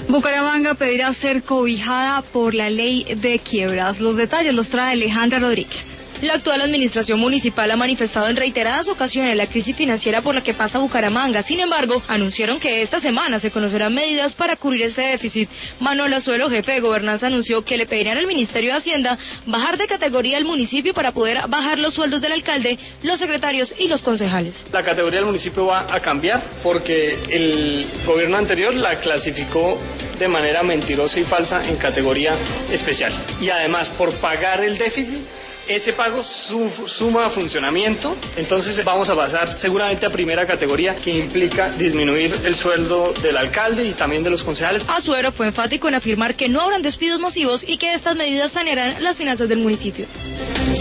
Bucaramanga pedirá ser cobijada por la ley de quiebras. Los detalles los trae Alejandra Rodríguez. La actual administración municipal ha manifestado en reiteradas ocasiones la crisis financiera por la que pasa Bucaramanga. Sin embargo, anunciaron que esta semana se conocerán medidas para cubrir ese déficit. Manuel Azuelo, jefe de gobernanza, anunció que le pedirán al Ministerio de Hacienda bajar de categoría al municipio para poder bajar los sueldos del alcalde, los secretarios y los concejales. La categoría del municipio va a cambiar porque el gobierno anterior la clasificó de manera mentirosa y falsa en categoría especial. Y además, por pagar el déficit, ese pago suma a funcionamiento, entonces vamos a pasar seguramente a primera categoría, que implica disminuir el sueldo del alcalde y también de los concejales. Azuero fue enfático en afirmar que no habrán despidos masivos y que estas medidas sanearán las finanzas del municipio.